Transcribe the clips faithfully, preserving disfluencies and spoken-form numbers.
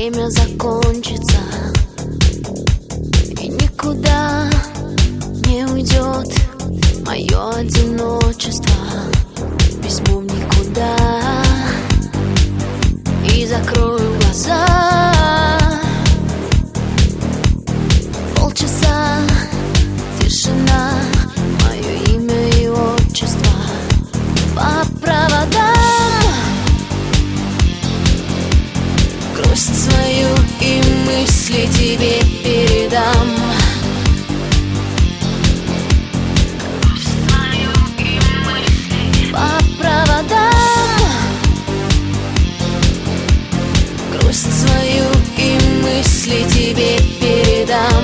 время закончится, и никуда не уйдет мое одиночество. Письмо в никуда, и закрою глаза. Полчаса тишина, мое имя и отчество по проводам. Грусть свою и мысли тебе передам. Грусть свою и мысли тебе передам.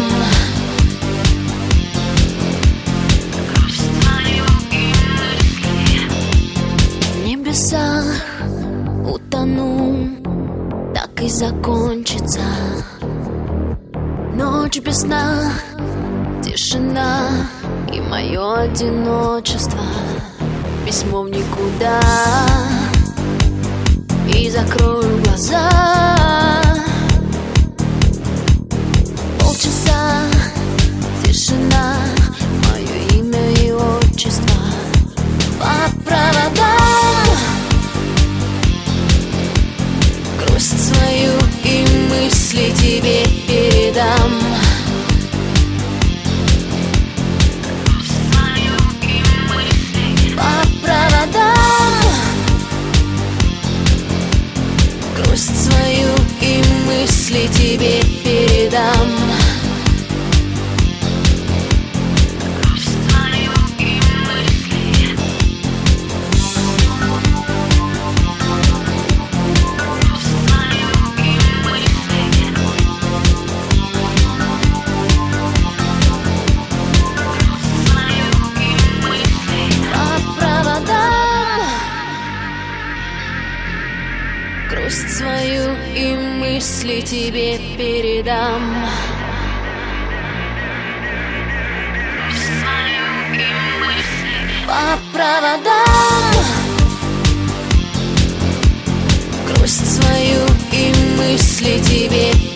Грусть свою и мысли. В небесах утону, так и закончится ночь без сна, тишина и мое одиночество. Письмо в никуда, и закрою глаза. Полчаса тишина, мое имя и отчество по проводам. Грусть свою и мысли тебе передам. Грусть свою и мысли тебе передам. Грусть свою и мысли. Грусть свою и мысли. Грусть свою и мысли. По проводам. Грусть свою и мысли тебе передам. Грусть свою и мысли. По проводам. Грусть свою и мысли тебе